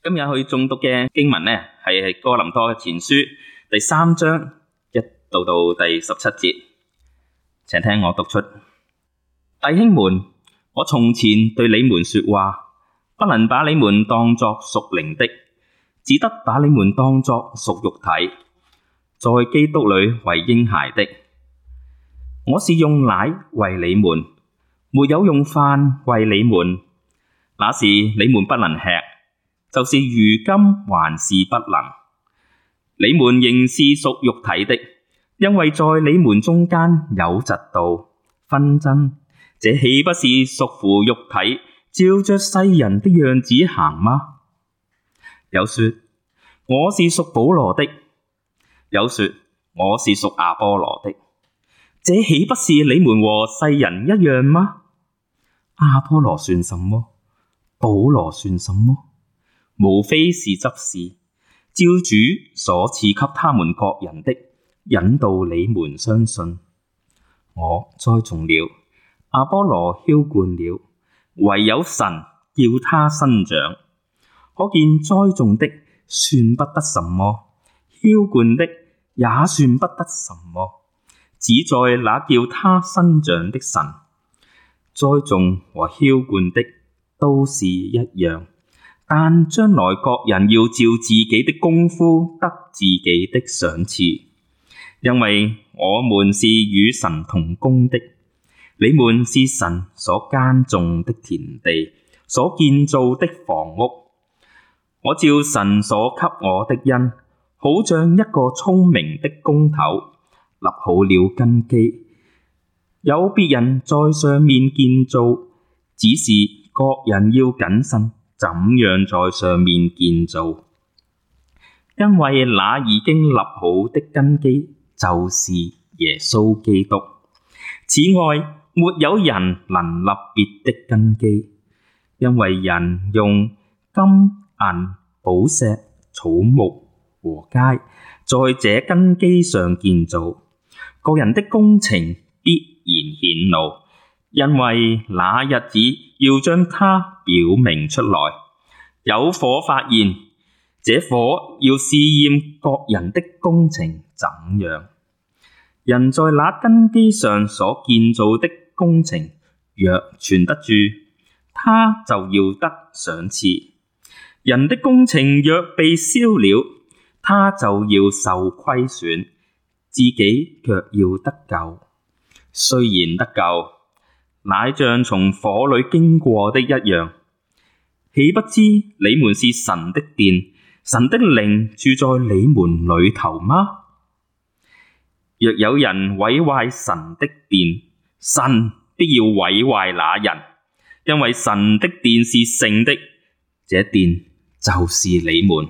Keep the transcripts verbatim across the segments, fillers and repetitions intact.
今日去誦讀嘅經文呢，係哥林多前書第三章一到到第十七節，請聽我讀出。弟兄們，我從前對你們說話，不能把你們當作屬靈的，只得把你們當作屬肉體，在基督裏為嬰孩的。我是用奶為你們，沒有用飯為你們，那時你們不能吃，就是如今還是不能。你們仍是屬肉體的，因為在你們中間有嫉妒、紛爭，這豈不是屬乎肉體，照着世人的樣子行嗎？有說我是屬保羅的，有說我是屬亞波羅的，這豈不是你們和世人一樣嗎？亞波羅算什麼？保羅算什麼？無非是執事，照主所賜給他們各人的，引導你們相信。我栽種了，亞波羅澆灌了，唯有神叫他生長。可見栽種的算不得什麼，澆灌的也算不得什麼，只在那叫他生長的神。栽種和澆灌的都是一樣，但將來各人要照自己的功夫得自己的賞賜，因為我們是與神同工的，你們是神所耕種的田地，所建造的房屋。我照神所給我的恩，好像一個聰明的工頭，立好了根基，有別人在上面建造，只是各人要謹慎怎樣在上面建造，因為那已經立好的根基就是耶穌基督。此外，沒有人能立別的根基，因為人用金銀寶石草木禾秸在這根基上建造，個人的工程必然顯露，因為那日子要將它表明出來。有火發現，這火要試驗各人的工程怎樣。人在那根基上所建造的工程若存得住，他就要得賞賜；人的工程若被燒了，他就要受虧損，自己卻要得救。雖然得救，乃像從火裏經過的一樣。豈不知你們是神的殿，神的靈住在你們裏頭嗎？若有人毀壞神的殿，神必要毀壞那人，因為神的殿是聖的，這殿就是你們。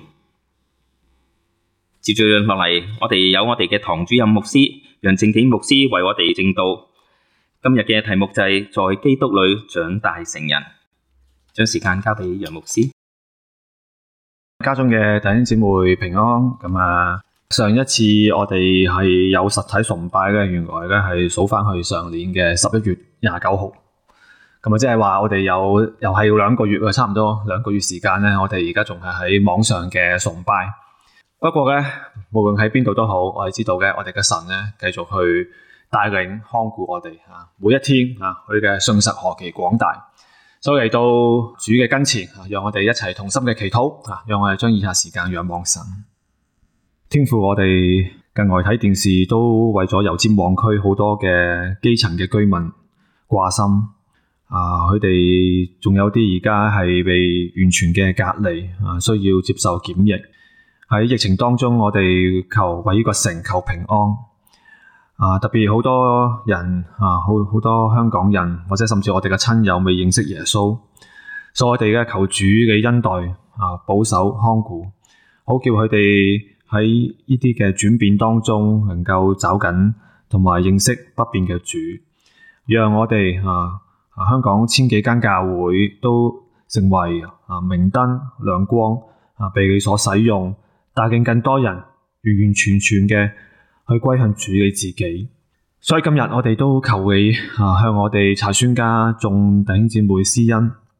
接住落嚟，我哋有我哋嘅堂主任牧師楊正景牧師為我哋證道。今日嘅題目就係在基督裏長大成人。將時間交俾楊牧師。 家中嘅弟兄姊妹平安。咁啊，上一次我哋係有實體崇拜嘅，原來咧係數翻去上年嘅十一月廿九號。咁啊，即係話我哋有又係要兩個月啊，差唔多兩個月時間咧，我哋而家仲係喺網上嘅崇拜。不過咧，無論喺邊度都好，我哋知道嘅，我哋嘅神咧繼續去帶領看顧我哋啊，每一天啊，佢嘅信實何其廣大。所以嚟到主嘅跟前，讓我哋一齊同心嘅祈禱啊！讓我哋將以下時間仰望神。天父，我哋近來睇電視都為咗油尖旺區好多嘅基層嘅居民掛心啊！佢哋仲有啲而家係被完全嘅隔離啊，需要接受檢疫。喺疫情當中，我哋求為呢個城求平安啊！特別好多人啊，好好多香港人或者甚至我哋嘅親友未認識耶穌，所以我哋嘅求主嘅恩待啊，保守看顧，好叫佢哋喺呢啲嘅轉變當中能夠找緊同埋認識不變嘅主，讓我哋啊，啊香港千幾間教會都成為啊明燈亮光啊，被你所使用，帶領更多人完完全全嘅去歸向主你自己。所以今日我哋都求你啊，向我哋柴宣家眾弟兄姊妹施恩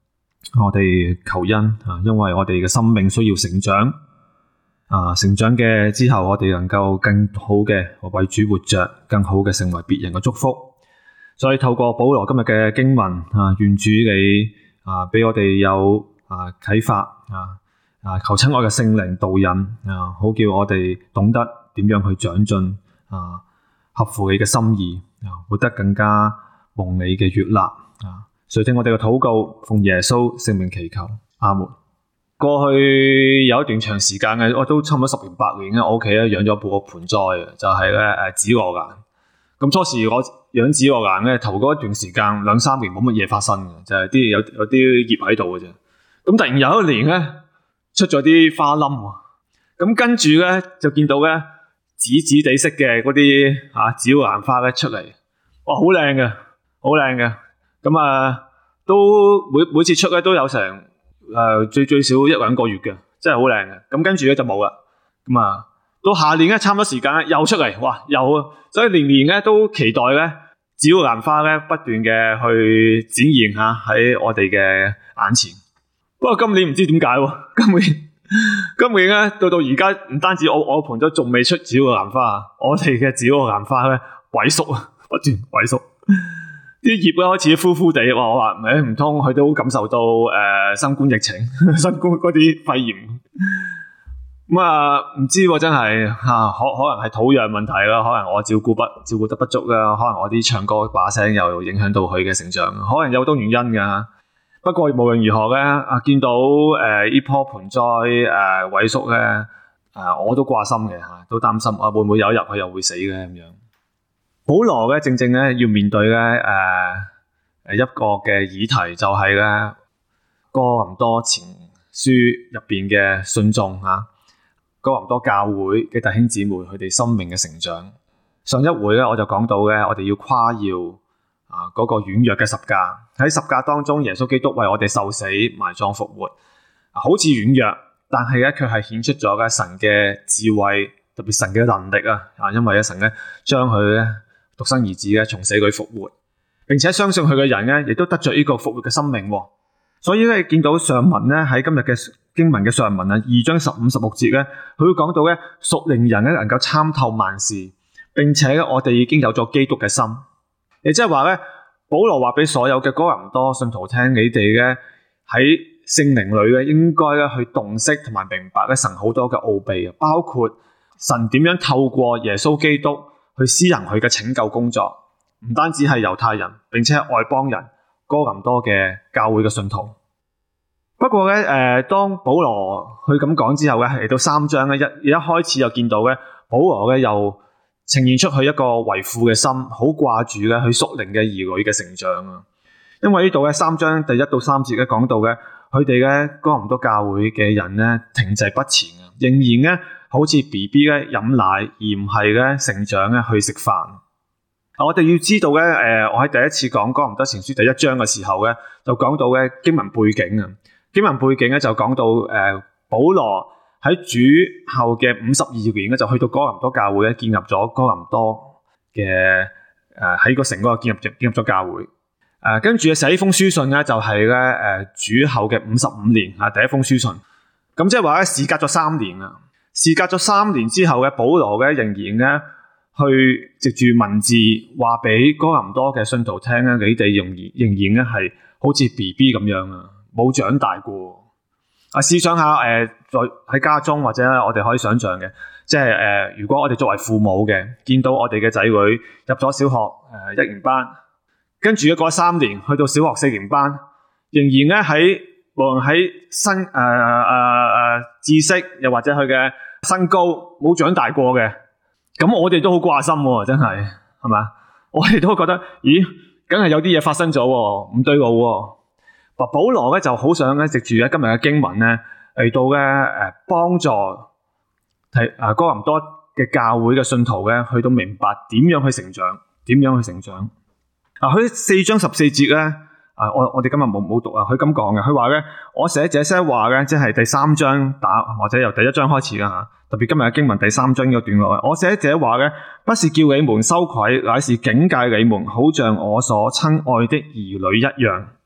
我哋求恩啊，因為我哋嘅生命需要成長啊，成長嘅之後，我哋能夠更好嘅為主活着，更好嘅成為別人嘅祝福。所以透過保羅今日嘅經文啊，願主你啊俾我哋有啊啟發啊啊，求親愛嘅聖靈導引啊，好叫我哋懂得點樣去長進啊，合乎你嘅心意啊，活得更加蒙你嘅悅納啊。垂聽我哋嘅禱告，奉耶穌聖名祈求，阿門。過去有一段長時間嘅，我都差唔多十年八年咧，我屋企咧養咗部盆栽嘅，就係咧誒紫羅蘭。咁初時我養紫羅蘭咧，頭嗰一段時間兩三年冇乜嘢發生嘅，就係、是、啲有有啲葉喺度嘅啫。咁突然有一年咧出咗啲花冧喎，咁跟住咧就見到咧紫紫地色嘅嗰啲啊紫羅蘭花咧出嚟，哇好靚嘅，好靚嘅。咁啊都每每次出咧都有成誒、呃、最最少一兩個月嘅，真係好靚嘅。咁跟住咧就冇啦。咁啊到下年咧差唔多時間咧又出嚟，哇又，所以年年咧都期待咧紫羅蘭花咧不斷嘅去展現下喺我哋嘅眼前。不過今年唔知點解喎，今年今年咧到到而家唔單止我我盆都仲未出紫羅蘭花，我哋嘅紫羅蘭花咧萎縮啊，不斷萎縮。啲葉咧開始枯枯地，話我話誒唔通佢都感受到誒、呃、新冠疫情、新冠嗰啲肺炎咁啊？唔知喎，真係嚇可可能係土壤問題啦，可能我照顧不照顧得不足啦，可能我啲唱歌把聲又影響到佢嘅成長，可能有好多原因㗎。不過無論如何咧，啊見到誒呢棵盆栽誒、呃、萎縮咧，誒、呃、我都掛心嘅嚇，都擔心啊會唔會有一日佢又會死嘅咁樣。保羅咧正正咧要面對咧誒誒一個嘅議題，就係咧哥林多前書入邊嘅信眾嚇，哥林多教會嘅弟兄姊妹佢哋生命嘅成長。上一回咧我就講到咧，我哋要誇耀啊嗰個軟弱嘅十架，喺十架當中，耶穌基督為我哋受死、埋葬、復活，好似軟弱，但係咧卻係顯出咗咧神嘅智慧，特別神嘅能力啊！啊，因為咧神咧將佢咧獨生兒子咧從死裏復活，並且相信佢嘅人咧亦都得着呢個復活嘅生命。所以咧見到上文咧喺今日嘅經文嘅上文啊，二章十五十六節咧，佢會講到咧屬靈人咧能夠參透萬事，並且咧我哋已經有咗基督嘅心。亦即係話咧，保羅話俾所有嘅哥林多信徒聽，你哋咧喺聖靈裏咧應該咧去洞悉同埋明白咧神好多嘅奧秘啊，包括神點樣透過耶穌基督去施行佢嘅拯救工作，唔單止係猶太人，並且係外邦人哥林多嘅教會嘅信徒。不過咧，誒、呃，當保羅佢咁講之後咧，嚟到三章咧一一開始就見到咧，保羅咧又呈現出佢一個為父嘅心，好掛住咧佢屬靈嘅兒女嘅成長啊。因為呢度咧三章第一到三節咧講到嘅，佢哋咧哥林多教會嘅人咧停滯不前啊，仍然咧好似 B B 咧飲奶，而唔係咧成長咧去食飯。我哋要知道咧，誒、呃，我喺第一次講哥林多前書第一章嘅時候咧，就講到咧經文背景啊。經文背景咧就講到誒、呃，保羅喺主後嘅五十二年咧，就去到哥林多教會咧，建立咗哥林多嘅誒喺個城嗰度建立建立咗教會。誒、呃，跟住寫呢封書信咧，就係咧誒主後嘅五十五年啊，第一封書信。咁即係話咧，事隔咗三年啊，事隔咗三年之後嘅保羅咧，仍然咧去藉住文字話俾哥林多嘅信徒聽咧，你哋仍然仍然咧係好似 B B 咁樣啊。冇長大過啊！試想下，誒、呃，在喺家中或者我哋可以想象嘅，即係誒、呃，如果我哋作為父母嘅，見到我哋嘅仔女入咗小學誒、呃、一年班，跟住過三年去到小學四年班，仍然咧喺無論喺身誒誒誒知識又或者佢嘅身高冇長大過嘅，咁我哋都好掛心喎，真係係咪？我哋都覺得，咦，梗係有啲嘢發生咗喎，唔對路喎。保羅咧就好想咧藉住咧今日嘅經文咧嚟到咧誒幫助係誒哥林多嘅教會嘅信徒咧去到明白點樣去成長，點樣去成長。啊，佢四章十四節咧啊，我我哋今日冇冇讀啊，佢咁講嘅，佢話咧我寫這些話咧，即係第三章打或者由第一章開始啦吓，特別今日嘅經文第三章呢個段落，我寫這話咧不是叫你們羞愧，乃是警戒你們，好像我所親愛的兒女一樣。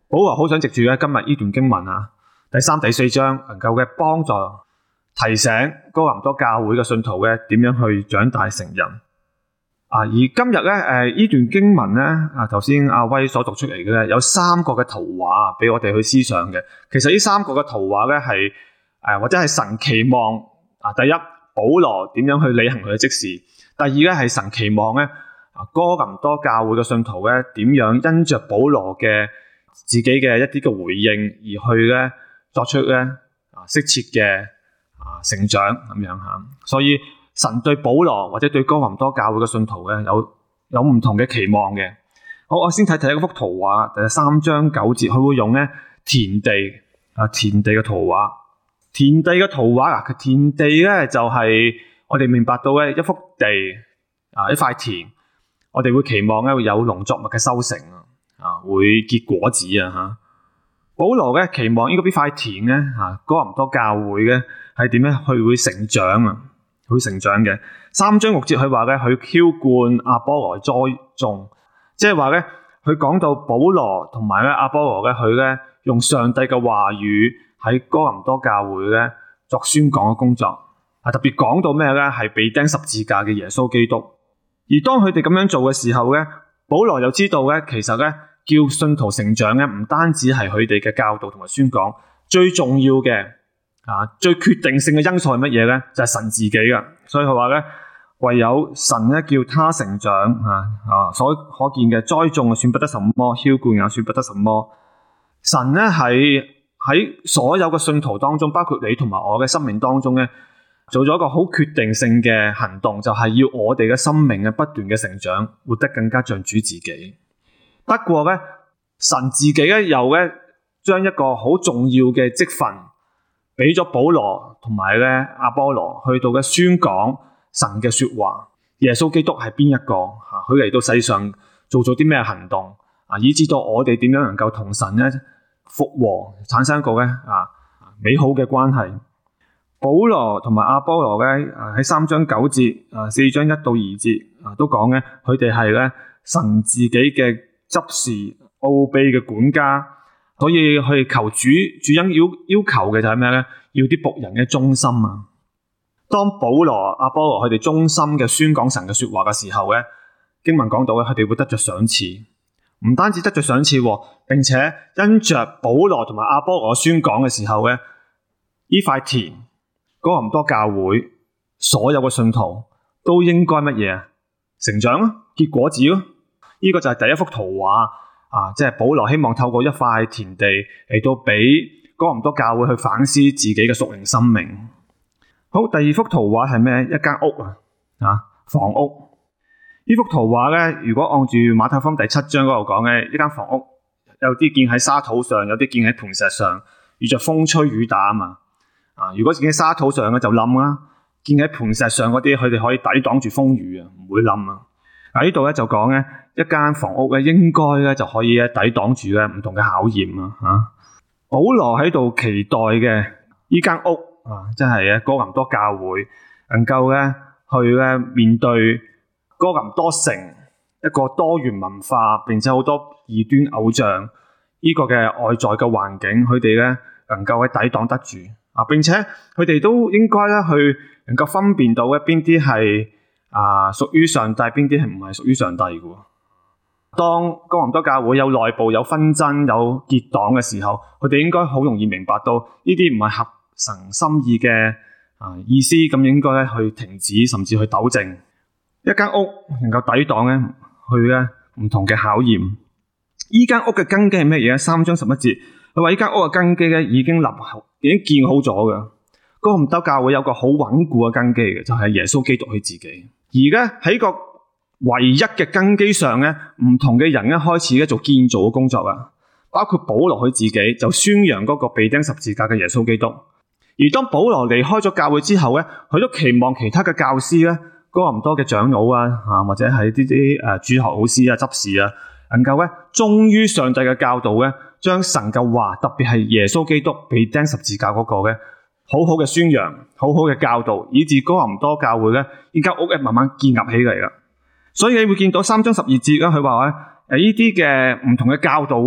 保羅好想藉住咧今日呢段經文啊，第三、第四章能夠嘅幫助提醒哥林多教會嘅信徒嘅點樣去長大成人啊。而今日咧誒呢段經文咧啊，頭先阿威所讀出嚟嘅咧有三個嘅圖畫俾我哋去思想嘅。其實呢三個嘅圖畫咧係誒或者係神期望啊，第一保羅點樣去履行佢嘅職事，第二咧係神期望咧啊哥林多教會嘅信徒咧點樣因着保羅嘅自己嘅一啲嘅回應而去咧作出咧啊適切嘅啊成長咁樣吓。所以神對保羅或者對哥林多教會嘅信徒咧有有唔同嘅期望嘅。好，我先睇睇一幅圖畫，第三章九節，佢會用咧田地啊田地嘅圖畫。田地嘅圖畫啊，田地咧就係我哋明白到咧一幅地啊一塊田，我哋會期望咧會有農作物嘅收成啊，會結果子啊吓。保羅咧期望呢個呢塊田咧吓，哥林多教會咧係點樣去會成長啊，會成長嘅。三章六節佢話咧，佢澆灌阿波羅栽種，即係話咧佢講到保羅同埋咧阿波羅咧，佢咧用上帝嘅話語喺哥林多教會咧作宣講嘅工作啊，特別講到咩咧係被釘十字架嘅耶穌基督。而當佢哋咁樣做嘅時候咧，保羅又知道咧，其實咧叫信徒成長咧，唔單止係佢哋嘅教導同埋宣講，最重要嘅啊，最決定性嘅因素係乜嘢咧？就係神自己噶。所以佢話咧，唯有神咧叫他成長啊啊，所可見嘅栽種啊，算不得什麼；澆灌也算不得什麼。神咧係喺所有嘅信徒當中，包括你同埋我嘅生命當中咧，做咗一個好決定性嘅行動，就係要我哋嘅生命嘅不斷嘅成長，活得更加像主自己。不過咧，神自己咧又咧將一個好重要嘅職分俾咗保羅同埋咧阿波羅去到嘅宣講神嘅說話。耶穌基督係邊一個？吓，佢嚟到世上做咗啲咩行動啊？以至到我哋點樣能夠同神咧復和，產生一個咧啊美好嘅關係。保羅同埋阿波羅咧喺三章九節啊，四章一到二節啊都講咧，佢哋係咧神自己嘅執事奧秘嘅管家，所以去求主主因要要求嘅就係咩咧？要啲僕人嘅忠心啊！當保羅、阿波羅佢哋忠心嘅宣講神嘅說話嘅時候咧，經文講到咧，佢哋會得着賞賜，唔單止得着賞賜，並且因着保羅同埋阿波羅宣講嘅時候咧，呢塊田哥林多教會所有嘅信徒都應該乜嘢啊？成長咯，結果子咯。呢個就係第一幅圖畫啊！即係保羅希望透過一塊田地嚟到俾哥林多教會去反思自己嘅屬靈生命。好，第二幅圖畫係咩？一間屋啊，啊，房屋。呢幅圖畫咧，如果按住馬太福音第七章嗰度講嘅，呢間房屋有啲建喺沙土上，有啲建喺磐石上，遇着風吹雨打啊嘛。啊，如果建喺沙土上嘅就冧啦，建喺磐石上嗰啲，佢哋可以抵擋住風雨啊，唔會冧啊。喺呢度咧就講咧，一間房屋咧應該咧就可以咧抵擋住咧唔同嘅考驗啊！吓，保羅喺度期待嘅呢間屋啊，即係咧哥林多教會能夠咧去咧面對哥林多城一個多元文化，並且好多異端偶像呢個嘅外在嘅環境，佢哋咧能夠喺抵擋得住啊，並且佢哋都應該咧去能夠分辨到咧邊啲係啊，屬於上帝，邊啲係唔係屬於上帝嘅？當哥林多教會有內部有紛爭、有結黨嘅時候，佢哋應該好容易明白到呢啲唔係合神心意嘅啊意思，咁應該咧去停止，甚至去糾正。一間屋能夠抵擋咧，去咧唔同嘅考驗。呢間屋嘅根基係咩嘢？三章十一節，佢話呢間屋嘅根基咧已經立好，已經建好咗嘅。哥林多教會有個好穩固嘅根基嘅，就係耶穌基督佢自己。而咧喺個唯一嘅根基上咧，唔同嘅人咧開始咧做建造嘅工作啊，包括保羅佢自己就宣揚嗰個被釘十字架嘅耶穌基督。而當保羅離開咗教會之後咧，佢都期望其他嘅教師咧，哥林多嘅長老啊，啊或者係啲啲誒主學老師啊、執事啊，能夠咧忠於上帝嘅教導咧，將神嘅話，特別係耶穌基督被釘十字架嗰個嘅，好好嘅宣揚，好好嘅教導，以致哥林多教會咧，呢間屋咧慢慢建立起嚟啦。所以你會見到三章十二節啦，佢話咧，誒呢啲嘅唔同嘅教導咧，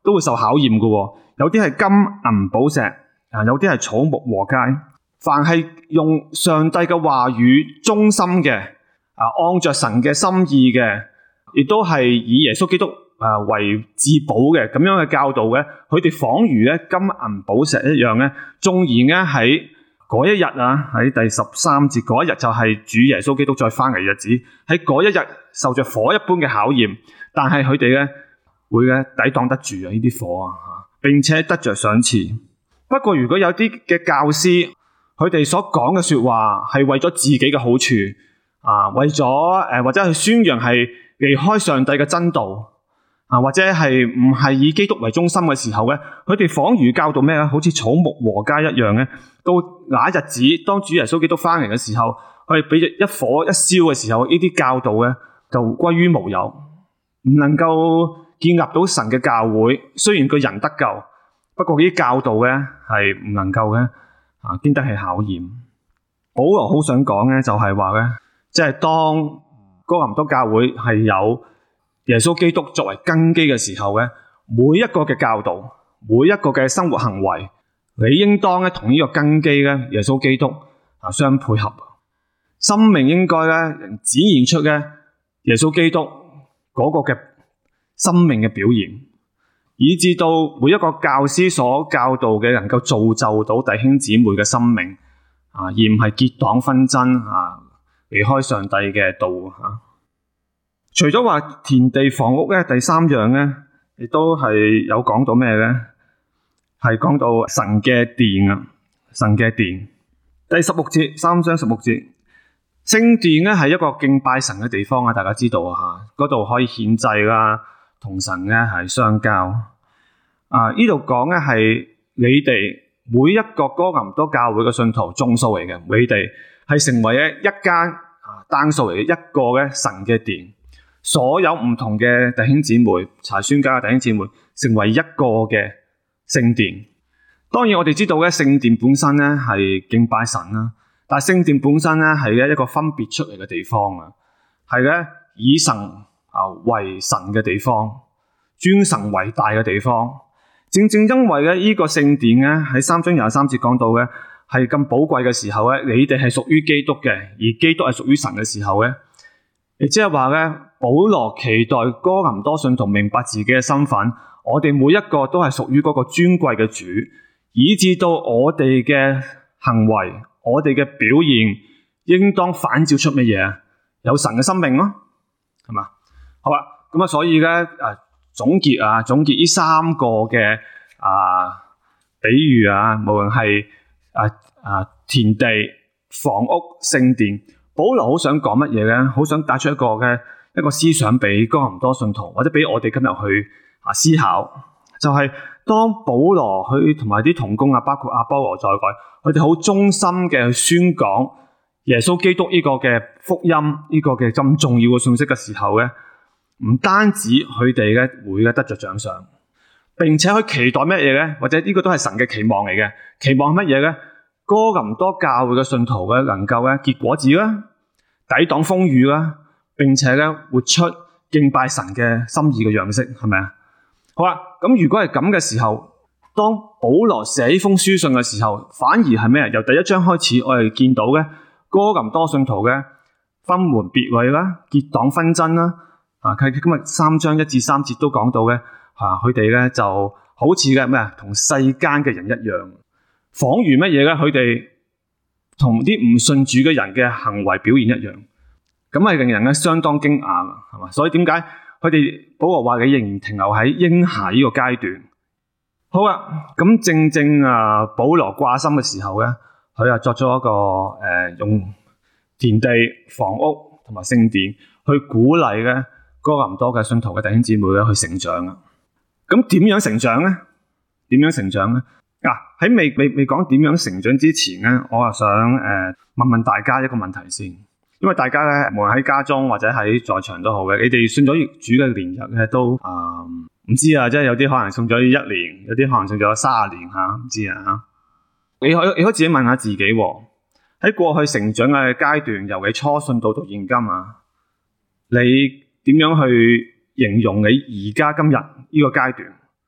都會受考驗嘅喎。有啲係金銀寶石，啊有啲係草木禾秸。凡係用上帝嘅話語忠心嘅，啊按着神嘅心意嘅，亦都係以耶穌基督啊為至寶嘅咁樣嘅教導嘅，佢哋仿如咧金銀寶石一樣咧。縱然咧喺嗰一日啊，喺第十三節嗰一日就係主耶穌基督再翻嚟嘅日子，喺嗰一日受着火一般嘅考驗，但係佢哋咧會咧抵擋得住啊呢啲火啊，並且得着賞賜。不過如果有啲嘅教師，佢哋所講嘅說話係為咗自己嘅好處啊，為咗誒或者去宣揚係離開上帝嘅真道啊，或者係唔係以基督為中心嘅時候咧，佢哋仿如教導咩咧？好似草木禾秸一樣咧。到那日子，當主耶穌基督翻嚟嘅時候，佢哋俾一火一燒嘅時候，呢啲教導咧就歸於無有，唔能夠建立到神嘅教會。雖然個人得救，不過呢啲教導咧係唔能夠嘅啊，經得起考驗。保羅好想講咧，就係話咧，即係當哥林多教會係有耶穌基督作為根基嘅時候咧，每一個嘅教導，每一個嘅生活行為，你應當咧同呢個根基咧耶穌基督啊相配合，生命應該咧展現出咧耶穌基督嗰個嘅生命嘅表現，以至到每一個教師所教導嘅能夠造就到弟兄姊妹嘅生命啊，而唔係結黨紛爭啊，離開上帝嘅道啊。除咗話田地房屋咧，第三樣咧亦都係有講到咩咧？係講到神嘅殿啊，神嘅殿。第十六節，三章十六節，聖殿咧係一個敬拜神嘅地方啊，大家知道啊吓，嗰度可以獻祭啦，同神咧係相交。啊，呢度講咧係你哋每一個哥林多教會嘅信徒眾數嚟嘅，你哋係成為咧一間啊單數嚟嘅一個咧神嘅殿，所有唔同嘅弟兄姊妹，查宣家嘅弟兄姊妹，成為一個嘅聖殿。當然我哋知道咧，聖殿本身咧係敬拜神啦，但係聖殿本身咧係咧一個分別出嚟嘅地方啊，係咧以神啊為神嘅地方，尊神為大嘅地方。正正因為咧呢個聖殿咧喺三章廿三節講到咧係咁寶貴嘅時候咧，你哋係屬於基督嘅，而基督係屬於神嘅時候咧，亦即係話咧保羅期待哥林多信徒明白自己嘅身份。我哋每一個都係屬於嗰個尊貴嘅主，以致到我哋嘅行為，我哋嘅表現，應當反照出乜嘢啊？有神嘅生命咯，係嘛？好啦，咁啊，所以咧誒總結啊，總結呢三個嘅啊比喻啊，無論係啊啊田地、房屋、聖殿，保羅好想講乜嘢咧？好想帶出一個嘅一個思想俾哥林多信徒，或者俾我哋今日去啊！思考就係、是、當保羅佢同埋啲同工啊，包括阿波羅在內，佢哋好忠心嘅去宣講耶穌基督呢個嘅福音，呢、這個嘅咁重要嘅信息嘅時候咧，唔單止佢哋咧會咧得着獎賞，並且佢期待乜嘢咧？或者呢個都係神嘅期望嚟嘅，期望乜嘢咧？哥林多教會嘅信徒咧能夠咧結果子啦，抵擋風雨啦，並且咧活出敬拜神嘅心意嘅樣式，係咪啊？好啦，咁如果係咁嘅時候，當保羅寫呢封書信嘅時候，反而係咩？由第一章開始，我哋見到嘅哥林多信徒嘅分門別類啦、結黨紛爭啦，啊，佢今日三章一至三節都講到嘅，啊，佢哋咧就好似嘅咩啊，同世間嘅人一樣，仿如乜嘢咧？佢哋同啲唔信主嘅人嘅行為表現一樣，咁係令人咧相當驚訝啊，係嘛？所以點解？佢哋保羅話你仍然停留喺嬰孩呢個階段。好啦，咁正正啊，保羅掛心嘅時候咧，佢又作咗一個誒、呃，用田地、房屋同埋聖殿去鼓勵咧哥林多嘅信徒嘅弟兄姊妹咧去成長啊。咁點樣成長咧？點樣成長咧？嗱、啊，喺未未未講點樣成長之前咧，我啊想誒、呃、問問大家一個問題先。因為大家咧，無論喺家中或者喺在，在場都好嘅，你哋信咗主嘅年日咧，都啊唔、呃、知啊，即係有啲可能信咗一年，有啲可能信咗三十年吓，唔知啊。你可你可以自己問下自己，喺過去成長嘅階段，由你初信到到現今啊，你點樣去形容你而家今日呢個階段？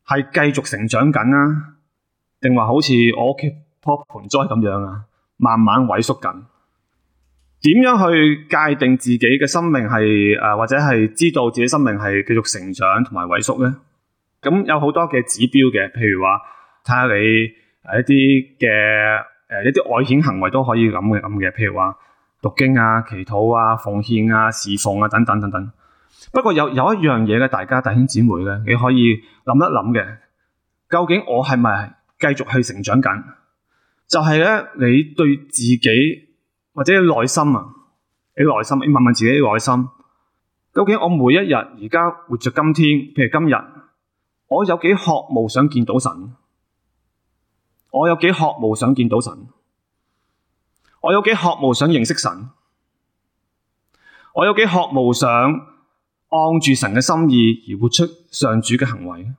係繼續成長緊啊，定話好似我屋企棵盆栽咁樣啊，慢慢萎縮緊？點樣去界定自己嘅生命係誒、呃，或者係知道自己生命係繼續成長同埋萎縮咧？咁有好多嘅指標嘅，譬如話睇下你誒一啲嘅誒一啲外顯行為都可以咁嘅咁嘅，譬如話讀經啊、祈禱啊、奉獻啊、侍奉啊等等等等。不過有有一樣嘢咧，大家弟兄姊妹咧，你可以諗一諗嘅，究竟我係咪繼續去成長緊？就係咧，你對自己或者內心啊，你內心，你問問自己內心，究竟我每一日而家活着今天，譬如今日，我有幾渴慕想見到神？我有幾渴慕想見到神？我有幾渴慕想認識神？我有幾渴慕想按住神嘅心意而活出上主嘅行為？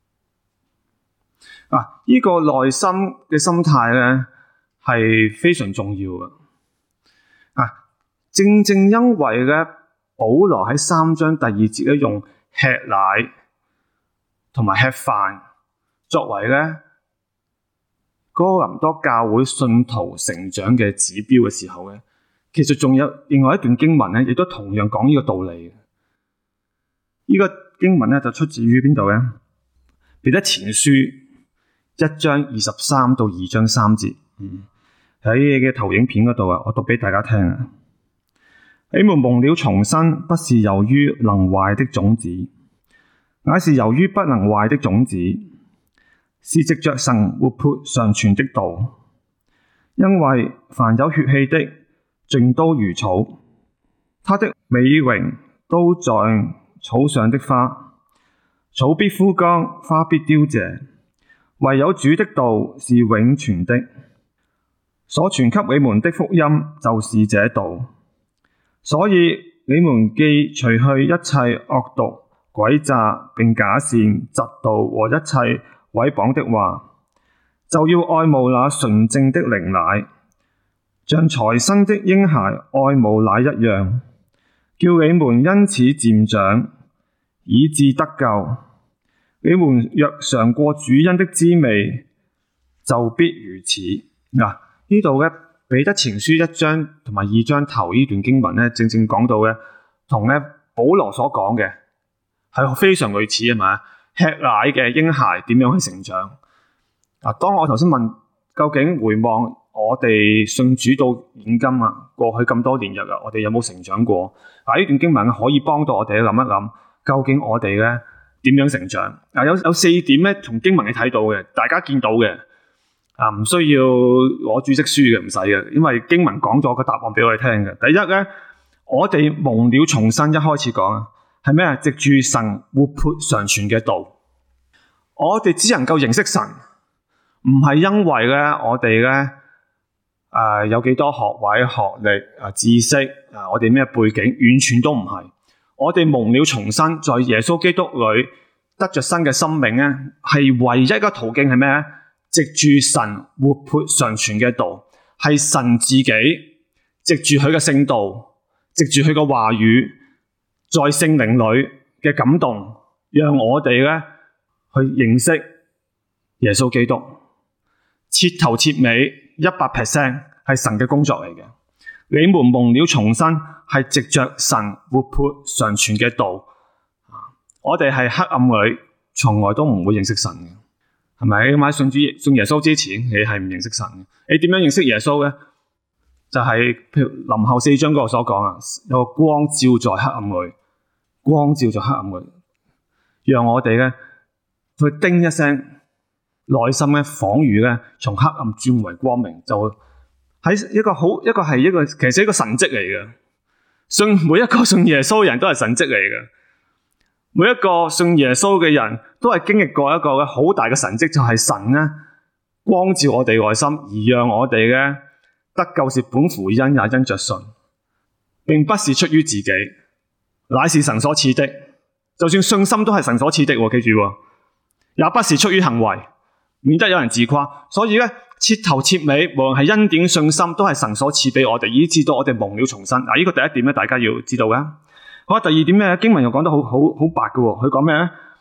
啊，呢個內心嘅心態咧係非常重要嘅。啊，正正因為咧，保羅喺三章第二節咧用吃奶同埋吃飯作為咧哥林多教會信徒成長嘅指標嘅時候咧，其實仲有另外一段經文咧，亦都同樣講呢個道理嘅。呢個經文咧就出自於邊度咧？彼得前書一章二十三到二章三節。嗯，喺你嘅投影片嗰度啊，我讀俾大家聽啊。你們蒙了重生，不是由於能壞的種子，乃是由於不能壞的種子，是藉着神活潑常存的道。因為凡有血氣的，盡都如草，他的美榮都在草上的花，草必枯乾，花必凋謝，唯有主的道是永存的。所傳給你們的福音就是這道。所以你們既除去一切惡毒、詭詐並假善、嫉妒和一切毀謗的話，就要愛慕那純正的靈奶，像才生的嬰孩愛慕奶一樣，叫你們因此漸長，以致得救。你們若嘗過主恩的滋味，就必如此。嗱，呢度咧彼得前書一章同埋二章頭呢段經文咧，正正講到嘅同咧保羅所講嘅係非常類似，係咪？吃奶嘅嬰孩點樣去成長？嗱，當我頭先問究竟回望我哋信主到現今啊，過去咁多年日啊，我哋有冇成長過？嗱，呢段經文可以幫到我哋諗一諗，究竟我哋咧點樣成長？嗱，有有四點咧，從經文你睇到嘅，大家見到嘅。啊，唔需要攞注釋書嘅，唔使嘅，因為經文講咗個答案俾我哋聽嘅。第一咧，我哋蒙了重生，一開始講啊，係咩啊？藉住神活潑常存嘅道，我哋只能夠認識神，唔係因為咧我哋咧誒有幾多學位、學歷啊、知識啊，我哋咩背景，完全都唔係。我哋蒙了重生，在耶穌基督裏得着新嘅生命咧，係唯一一個途徑係咩咧？藉住神活潑常存嘅道，係神自己藉住佢嘅聖道，藉住佢嘅話語，在聖靈裏嘅感動，讓我哋咧去認識耶穌基督，徹頭徹尾一百 percent 係神嘅工作嚟嘅。你們蒙了重生，係藉着神活潑常存嘅道。我哋係黑暗裏，從來都唔會認識神嘅。係咪？咁喺信主信耶穌之前，你係唔認識神嘅。你點樣認識耶穌咧？就係、是、譬如林後四章嗰個所講啊，有個光照在黑暗裏，光照在黑暗裏，讓我哋咧去叮一聲，內心咧仿如咧從黑暗轉為光明，就喺一個好一個係一個其實一個神蹟嚟嘅。信每一個信耶穌嘅人都係神蹟嚟嘅。每一個信耶穌嘅人都係經歷過一個好大嘅神蹟，就係神咧光照我哋內心，而讓我哋咧得救是本乎恩，也因着信，並不是出於自己，乃是神所賜的。就算信心都係神所賜的，記住，也不是出於行為，免得有人自誇。所以咧，徹頭徹尾，無論係恩典、信心，都係神所賜俾我哋，以致到我哋蒙了重生。嗱，呢個第一點咧，大家要知道嘅。好，第二點咧，經文又講得好好好白嘅喎。佢講咩咧？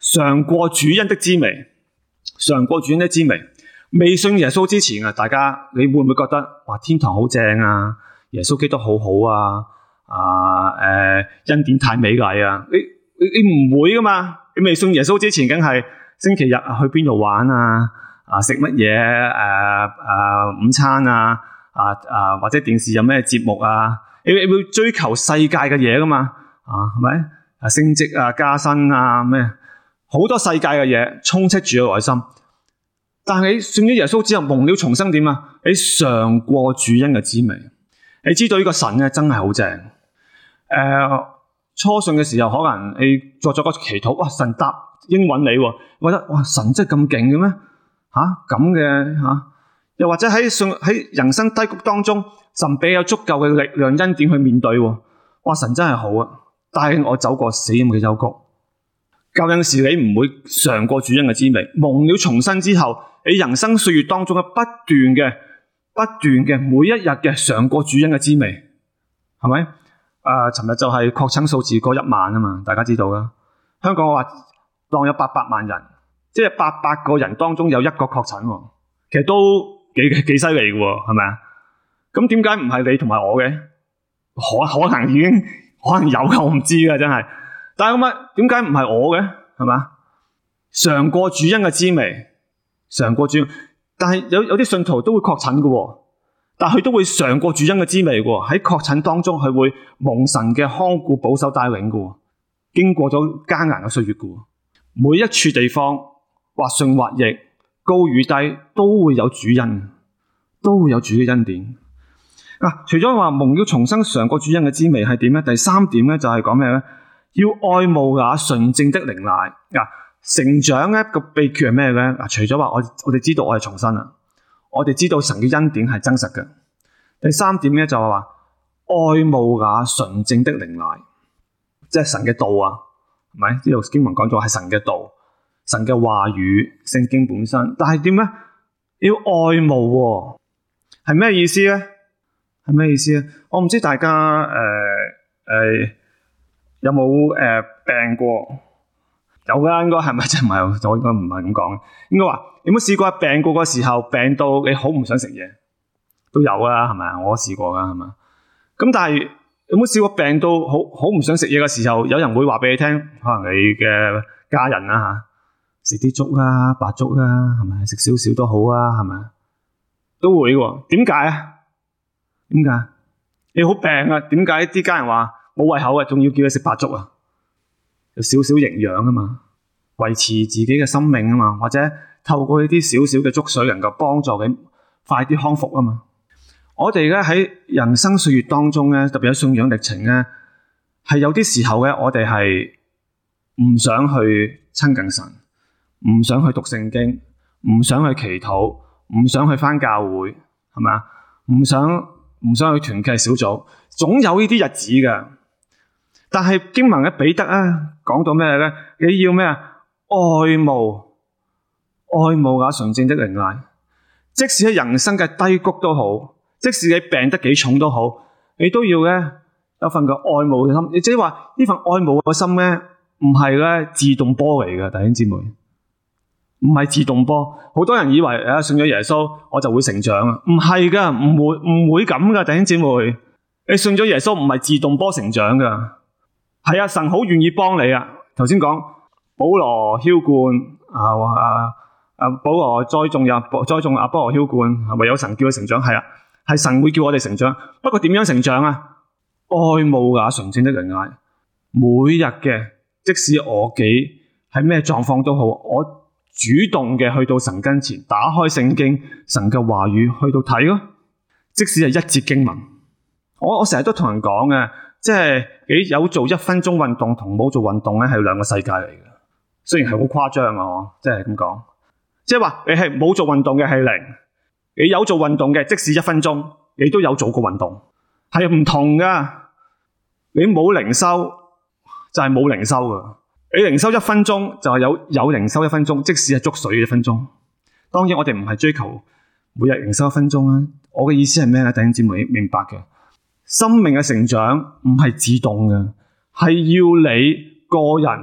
嘗過主恩的滋味，嘗過主恩的滋味。未信耶穌之前啊，大家你會唔會覺得哇天堂好正啊？耶穌基督好好啊！啊誒、呃、恩典太美麗啊！你你你唔會噶嘛？你未信耶穌之前，梗係星期日啊去邊度玩啊？啊食乜嘢？誒誒午餐啊？啊啊或者電視有咩節目啊？你你會追求世界嘅嘢噶嘛？啊係咪？啊升職啊加薪啊咩？好多世界嘅嘢充斥住個內心。但係你信咗耶穌之後，蒙了重生點啊？你嘗過主恩嘅滋味，你知道呢個神咧真係好正。誒、呃，初信嘅時候可能你作咗個祈禱，哇！神答應允你喎，覺得哇神真係咁勁嘅咩？吓咁嘅吓，又或者喺信喺人生低谷當中，神俾有足夠嘅力量恩典去面對喎，哇神真係好啊！帶領我走過死蔭嘅幽谷。舊陣時你唔會嘗過主恩嘅滋味，蒙了重生之後，你人生歲月當中嘅不斷嘅、不斷嘅每一日嘅嘗過主恩嘅滋味，係咪？誒、呃，尋日就係確診數字過一萬啊嘛，大家知道啦。香港話當有八百萬人，即係八百個人當中有一個確診喎，其實都幾幾犀利嘅喎，係咪啊？咁點解唔係你同埋我嘅？可可能已經可能有嘅，我唔知嘅真係。但係咁啊，點解唔係我嘅？係嘛？嘗過主恩嘅滋味，嘗過主恩，但係有有啲信徒都會確診嘅，但係佢都會嘗過主恩嘅滋味嘅。喺確診當中，佢會蒙神嘅看顧、保守、帶領嘅。經過咗艱難嘅歲月嘅，每一處地方或順或逆、高與低，都會有主恩，都會有主嘅恩典。啊，除咗話蒙了重生、嘗過主恩嘅滋味係點咧？第三點咧就係講咩咧？要愛慕那純正的靈奶。嗱，成長咧個秘訣係咩咧？嗱，除咗話我我哋知道我係重生啦，我哋知道神嘅恩典係真實嘅。第三點咧就係話愛慕那純正的靈奶，即係神嘅道啊，係咪？呢度經文講咗係神嘅道，神嘅話語，聖經本身。但係點咧？要愛慕喎，係咩意思咧？係咩意思咧？我唔知大家誒誒。呃呃有冇誒、呃、病過？有㗎，應該係咪？真唔係，我應該唔係咁講。應該話有冇試過病過嘅時候，病到你好唔想食嘢？都有啦，係咪啊？我試過㗎，係咪？咁但係有冇試過病到好好唔想食嘢嘅時候，有人會話俾你聽，可能你嘅家人啦嚇，食啲粥啦、白粥啦，係咪？食少少都好啊，係咪？都會喎。點解啊？點解？你好病啊？點解啲家人話冇胃口啊，仲要叫你食白粥啊？有少少營養啊嘛，維持自己嘅生命啊嘛，或者透過呢啲少少嘅粥水，能夠幫助你快啲康復啊嘛。我哋咧喺人生歲月當中咧，特別喺信仰歷程咧，係有啲時候咧，我哋係唔想去親近神，唔想去讀聖經，唔想去祈禱，唔想去返教會，係咪啊？唔想唔想去團契小組，總有呢啲日子㗎。但係經文嘅彼得啊，講到咩咧？你要咩啊？愛慕愛慕那純正的靈奶，即使喺人生嘅低谷都好，即使你病得幾重都好，你都要咧有份嘅愛慕嘅心。你即係話呢份愛慕嘅心咧，唔係咧自動波嚟嘅，弟兄姊妹，唔係自動波。好多人以為誒信咗耶穌我就會成長啊，唔係噶，唔會唔會咁噶，弟兄姊妹，你信咗耶穌唔係自動波成長噶。係啊，神好願意幫你啊！頭先講保羅澆灌啊，啊啊保羅栽種呀，栽種阿波羅澆灌，唯有神叫佢成長。係啊，係神會叫我哋成長。不過點樣成長啊？愛慕那純正的靈奶，每日嘅，即使我幾喺咩狀況都好，我主動嘅去到神跟前，打開聖經，神嘅話語去到睇咯。即使係一節經文，我我成日都同人講嘅。即係你有做一分鐘運動同冇做運動咧，係兩個世界嚟嘅。雖然係好誇張啊，即係咁講。即係話你係冇做運動嘅係零，你有做運動嘅，即使一分鐘，你都有做過運動，係唔同噶。你冇靈修就係冇靈修噶，你靈修一分鐘就係有有靈修一分鐘，即使係捉水一分鐘。當然我哋唔係追求每日靈修一分鐘啊。我嘅意思係咩咧？弟兄姊妹明白嘅。生命嘅成長唔係自動嘅，係要你個人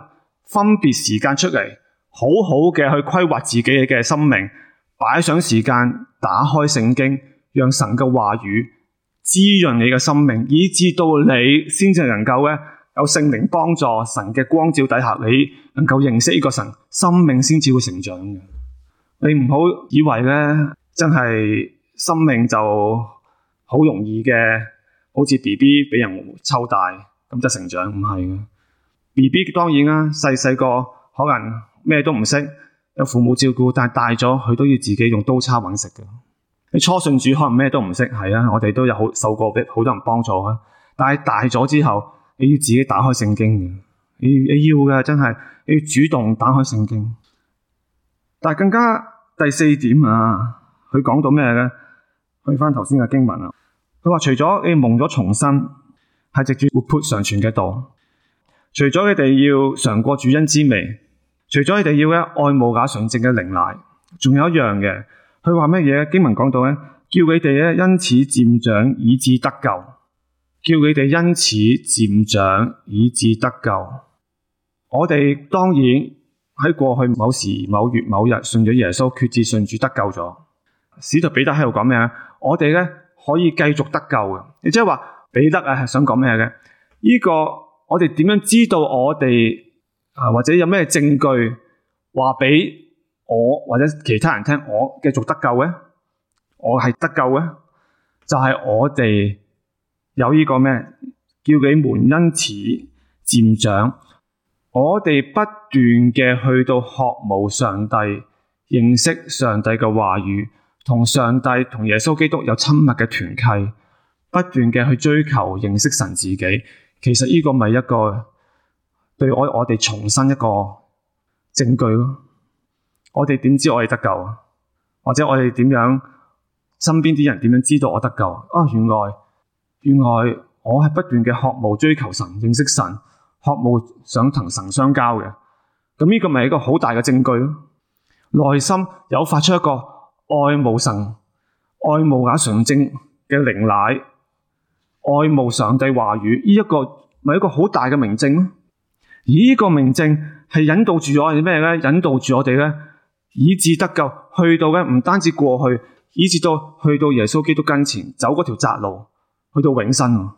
分別時間出嚟，好好嘅去規劃自己嘅生命，擺上時間打開聖經，讓神嘅話語滋潤你嘅生命，以至到你先至能夠咧有聖靈幫助，神嘅光照底下，你能夠認識呢個神，生命先至會成長嘅。你唔好以為咧，真係生命就好容易嘅，好似 B B 俾人湊大咁就成長，唔係嘅。B B 當然啦，細細個可能咩都唔識，有父母照顧，但係大咗佢都要自己用刀叉揾食嘅。你初信主可能咩都唔識，係啊，我哋都有好受過俾好多人幫助啊。但係大咗之後，你要自己打開聖經嘅，你你要嘅真係你要主動打開聖經。但係更加第四點啊，佢講到咩咧？去翻頭先嘅經文啊，佢話除咗你蒙咗重生，係藉住活潑常存嘅道，除咗你哋要嘗過主恩之味，除咗你哋要咧愛慕那純正嘅靈奶，仲有一樣嘅，佢話乜嘢？經文講到咧，叫你哋咧因此漸長，以致得救。叫你哋因此漸長，以致得救。我哋當然喺過去某時某月某日信咗耶穌，決志信主得救咗。使徒彼得喺度講咩啊？我哋咧可以繼續得救嘅。亦即係話彼得啊係想講咩嘅？呢個我哋點樣知道我哋啊或者有咩證據話俾我或者其他人聽，我繼續得救咧？我係得救嘅，就係、是、我哋有呢個咩？叫你們因此漸長。我哋不斷嘅去到學慕上帝，認識上帝嘅話語，同上帝同耶穌基督有親密嘅團契，不斷嘅去追求認識神自己。其實呢個咪一個對我我哋重生一個證據咯。我哋點知我哋得救啊？或者我哋點樣身邊啲人點樣知道我得救啊？原來原來我係不斷嘅學慕追求神，認識神，學慕想同神相交嘅。咁呢個咪一個好大嘅證據咯。內心有發出一個愛慕神、愛慕那純正嘅靈奶、愛慕上帝話語，呢一個咪一個好大嘅明證咯。而呢個明證係引導住我哋咩咧？引導住我哋咧，以致得救，去到咧唔單止過去，以致到去到耶穌基督跟前，走嗰條窄路，去到永生。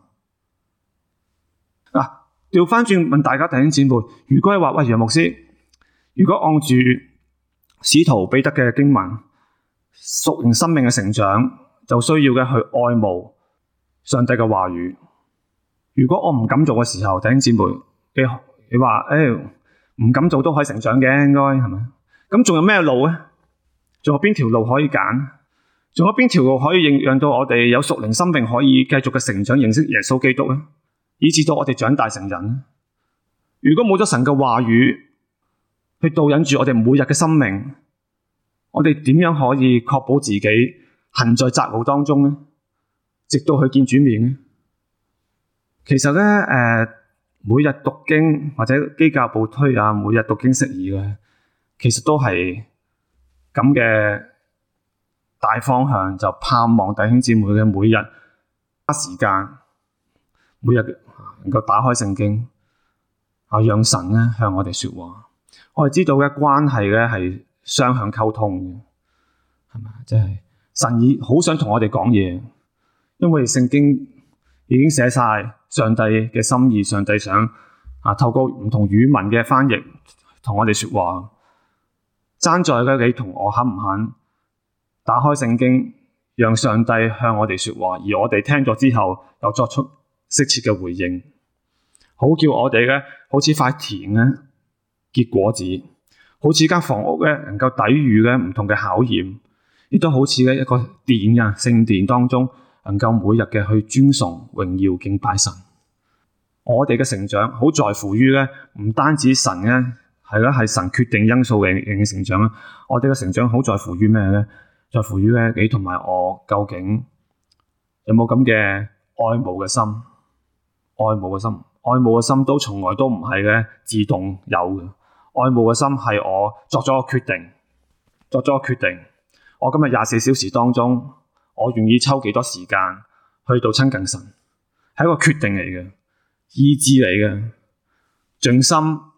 嗱，調翻轉問大家弟兄姊妹，如果係話喂楊牧師，如果按住使徒彼得嘅經文，屬靈生命嘅成長，就需要嘅去愛慕上帝嘅話語。如果我唔敢做嘅時候，弟兄姊妹，你你話誒唔敢做都可以成長嘅，應該係咪？咁仲有咩路咧？仲有邊條路可以揀？仲有邊條路可以讓讓到我哋有屬靈生命可以繼續嘅成長，認識耶穌基督咧？以致到我哋長大成人。如果冇咗神嘅話語去導引住我哋每日嘅生命，我哋點樣可以確保自己行在窄路當中咧？直到去見主面咧？其實咧，誒、呃，每日讀經或者基教部推啊，每日讀經釋義嘅，其實都係咁嘅大方向，就盼望弟兄姊妹嘅每日花時間，每日能夠打開聖經，啊，讓神咧向我哋說話。我哋知道嘅關係咧係雙向溝通嘅，係咪？即係神已好想同我哋講嘢，因為聖經已經寫晒上帝嘅心意，上帝想啊透過唔同語文嘅翻譯同我哋說話。爭在嘅你同我肯唔肯打開聖經，讓上帝向我哋說話，而我哋聽咗之後又作出適切嘅回應，好叫我哋咧好似塊田咧結果子，好似間房屋咧能夠抵禦咧唔同嘅考驗，亦都好似咧一個殿啊聖殿當中能夠每日嘅去尊崇榮耀敬拜神。我哋嘅成長好在乎於咧唔單止神咧係啦係神決定因素嘅嘅成長啦，我哋嘅成長好在乎於咩咧？在乎於咧你同埋我究竟有冇咁嘅愛慕嘅心？愛慕嘅心，愛慕嘅心都從來都唔係咧自動有嘅。愛慕嘅心係我作咗個決定，作咗個決定。我今日廿四小時當中，我願意抽幾多時間去到親近神，係一個決定嚟嘅，意志嚟嘅，盡心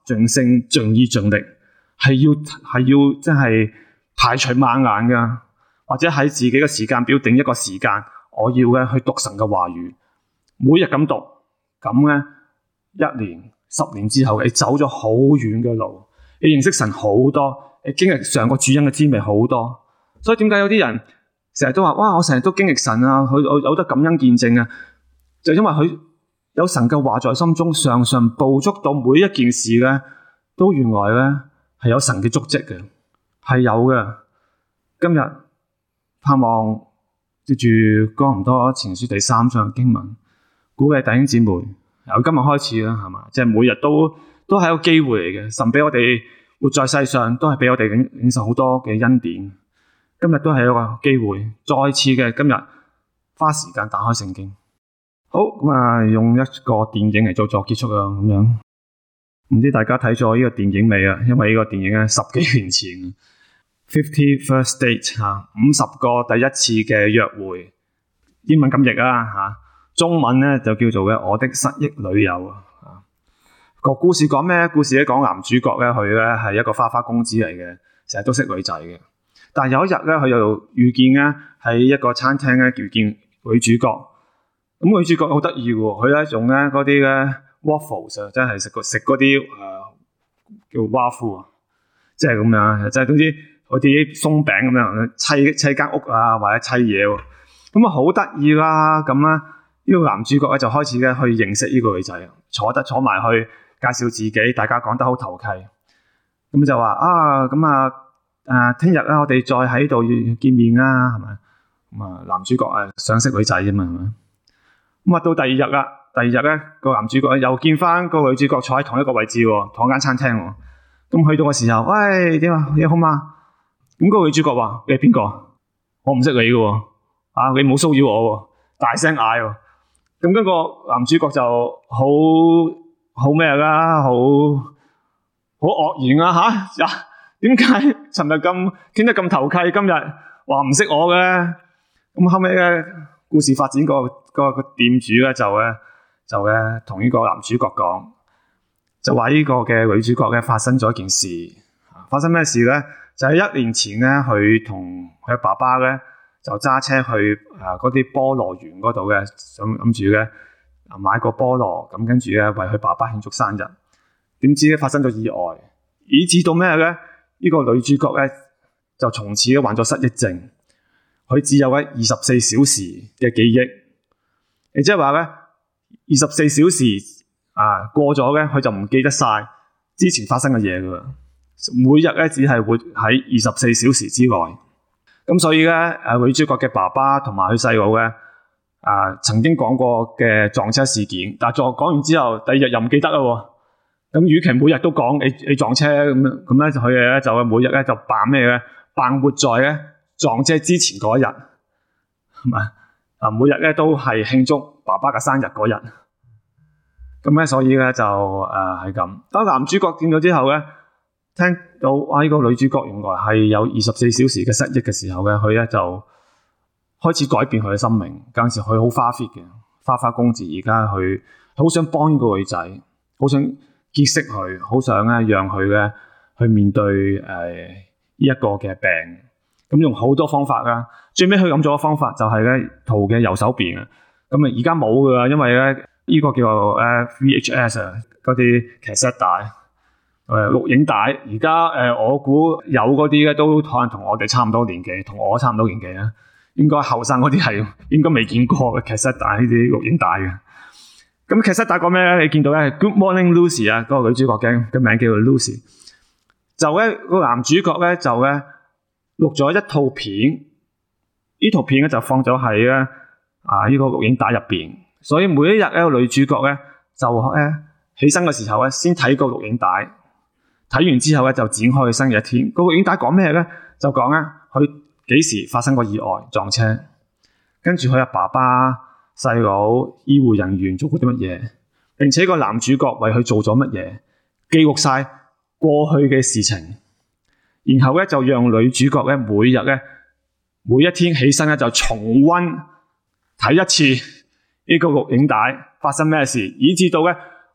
盡性、盡意、盡力，係要係要真係排除萬難㗎，或者喺自己嘅時間表定一個時間，我要嘅去讀神嘅話語，每日咁讀，咁咧一年、十年之後，你走咗好遠嘅路，你認識神好多，你經歷上個主恩嘅滋味好多。所以點解有啲人成日都話：哇！我成日都經歷神啊，佢我有得感恩見證啊，就因為佢有神嘅話在心中，常常捕捉到每一件事咧，都原來咧係有神嘅足跡嘅，係有嘅。今日盼望接住哥林多前書第三章嘅經文，鼓勵弟兄姊妹由今日開始啦，係嘛？即係每日都都係一個機會嚟嘅。神俾我哋活在世上，都係俾我哋領領受好多嘅恩典。今日都係一個機會，再次嘅今日花時間打開聖經。好，咁啊，用一個電影嚟做作結束啊，咁樣。唔知大家睇咗呢個電影未啊？因為呢個電影咧十幾年前，Fifty First Dates 吓，五十個第一次嘅約會，英文咁譯啊吓，中文咧就叫做嘅我的失憶女友啊。個故事講咩？故事咧講男主角咧，佢咧係一個花花公子嚟嘅，成日都識女仔嘅。但係有一日咧，佢又遇見咧喺一個餐廳咧遇見女主角。咁女主角好得意喎，佢咧用咧嗰啲咧 waffles 啊，即係食個食嗰啲誒叫 waffle 啊，即係咁樣，即係總之嗰啲鬆餅咁樣砌砌間屋啊，或者砌嘢喎。咁啊好得意啦，咁咧呢個男主角咧就開始咧去認識呢個女仔，坐得坐埋去介紹自己，大家講得好投契。咁就話啊，咁啊誒，聽日咧我哋再喺度見面啦，係咪？咁啊男主角啊想識女仔啫嘛，係咪？咁啊到第二日啦，第二日咧個男主角又見翻個女主角坐喺同一個位置喎，同一間餐廳喎。咁去到嘅時候，喂，點啊？你好嘛？咁嗰個女主角話：你係邊個？我唔識你嘅喎，啊你唔好騷擾我喎，大聲嗌喎。咁跟個男主角就好好咩啦，好好愕然啊吓！點解尋日咁傾得咁投契，今日話唔識我嘅？咁後尾咧故事發展個個個店主咧就咧就咧同呢個男主角講，就話呢個嘅女主角咧發生咗一件事。發生咩事咧？就喺一年前咧，佢同佢爸爸咧就揸車去誒嗰啲菠蘿園嗰度嘅，想諗住咧買個菠蘿，咁跟住咧為佢爸爸慶祝生日。點知咧發生咗意外，以致到咩咧？呢、這個女主角咧就從此咧患咗失憶症，佢只有咧二十四小時嘅記憶，亦即係話咧二十四小時啊過咗咧，佢就唔記得晒之前發生嘅嘢噶啦。每日咧只係活喺二十四小時之內，咁所以咧誒女主角嘅爸爸同埋佢細佬咧啊曾經講過嘅撞車事件，但係撞講完之後，第二日又唔記得啦喎。咁與其每日都講你你撞車咁樣，咁咧佢哋咧就每日咧就扮咩咧？扮活在咧撞車之前嗰一日，係咪啊？每日咧都係慶祝爸爸嘅生日嗰日。咁咧所以咧就誒係咁。當男主角見到之後咧，聽到哇呢個女主角原來係有二十四小時嘅失憶嘅時候咧，佢咧就開始改變佢嘅生命。嗰陣時佢好花 fit 嘅花花公子，而家佢好想幫呢個女仔，好想結識佢，好想咧讓佢咧去面對誒呢一個嘅病，咁用好多方法啦。最尾佢諗咗個方法就係咧圖嘅右手邊啊，咁啊而家冇噶啦，因為咧呢個叫做誒 V H S 啊嗰啲卡式帶誒錄影帶，而家誒我估有嗰啲咧都可能同我哋差唔多年紀，同我差唔多年紀啊，應該後生嗰啲係應該未見過嘅卡式帶呢啲錄影帶嘅。咁其實打過咩咧？你見到咧 Good Morning Lucy 啊，嗰個女主角嘅嘅名叫做 Lucy， 就咧個男主角咧就咧錄咗一套片，呢套片咧就放咗喺咧啊呢個錄影帶入邊，所以每一日咧個女主角咧就咧起身嘅時候咧先睇個錄影帶，睇完之後咧就展開佢新嘅一天。個錄影帶講咩咧？就講咧佢幾時發生過意外撞車，跟住佢阿爸爸、細佬、醫護人員做過啲乜嘢，並且個男主角為佢做咗乜嘢，記錄晒過去嘅事情，然後咧就讓女主角咧每日咧每一天起身咧就重溫睇一次呢個錄影帶發生咩事，以至到咧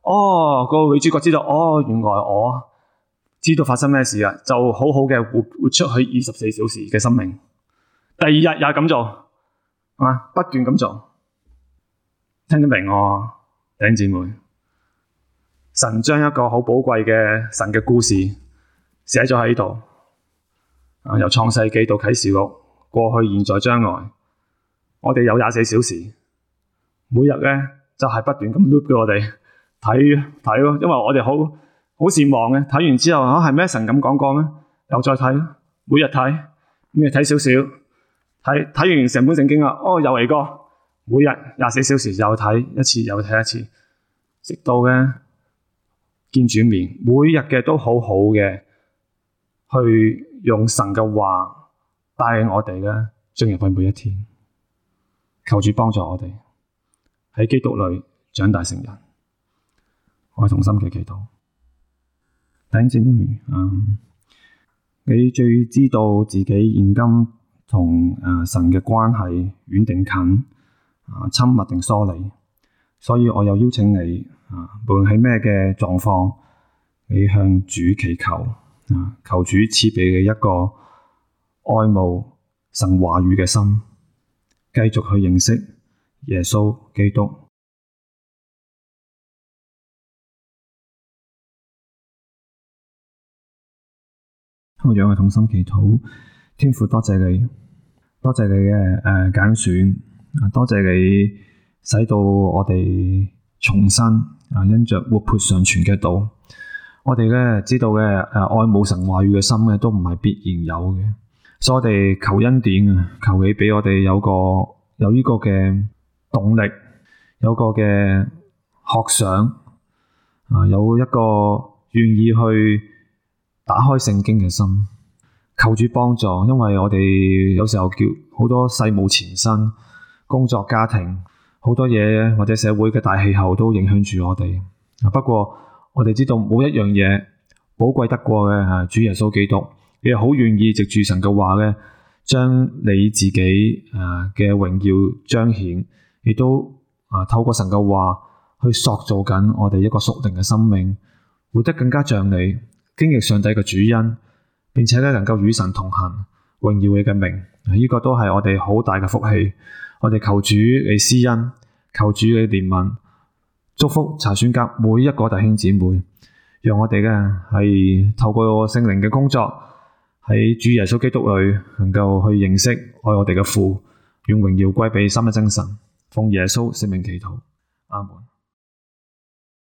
哦，個女主角知道，哦，原來我知道發生咩事啊，就好好嘅活活出去二十四小時嘅生命。第二日又係咁做，啊，不斷咁做，聽得明我弟兄姊妹？神將一個好寶貴嘅神嘅故事寫咗喺度，啊，由創世紀到啟示錄，過去、現在、將來，我哋有廿四小時，每日咧就係、是、不斷咁 loop 俾我哋睇睇咯，因為我哋好好善忘嘅，睇完之後啊係咩神咁講過咩？又再睇，每日睇，每日睇少少，睇睇完成本聖經啦，哦又嚟過，每日廿四小時又睇一次又睇一次，直到嘅見主面，每日嘅都好好嘅，去用神嘅話帶領我哋咧進入去每一天，求主幫助我哋喺基督裏長大成人。我係同心嘅祈禱。弟兄姊妹，嗯，你最知道自己現今同誒神嘅關係遠定近，啊親密定疏離，所以我又邀請你啊，無論喺咩嘅狀況，你向主祈求啊，求主賜俾你一個愛慕神話語嘅心，繼續去認識耶穌基督。我仰望同心祈禱，天父多謝你，多謝你嘅誒揀選，多謝你使到我哋重生啊，因着活潑常存嘅道，我哋咧知道嘅誒愛慕神話語嘅心咧都唔係必然有嘅，所以我哋求恩典啊，求你俾我哋有個有呢個嘅動力，有個嘅學想啊，有一個願意去打開聖經嘅心，求主幫助，因為我哋有時候叫好多世務纏身，工作、家庭好多嘢，或者社會嘅大氣候都影響住我哋。不過我哋知道冇一樣嘢寶貴得過嘅係主耶穌基督，亦好願意藉住神嘅話咧，將你自己誒嘅榮耀彰顯，亦都啊透過神嘅話去塑造緊我哋一個屬靈嘅生命，活得更加像你，經歷上帝嘅主恩，並且咧能夠與神同行，榮耀你嘅名，呢、這個都係我哋好大嘅福氣。我哋求主你施恩，求主你憐憫，祝福查選甲每一個弟兄姊妹，讓我哋咧係透過聖靈嘅工作，喺主耶穌基督裏能夠去認識愛我哋嘅父，用榮耀歸俾三一真神，奉耶穌聖名祈禱，阿門。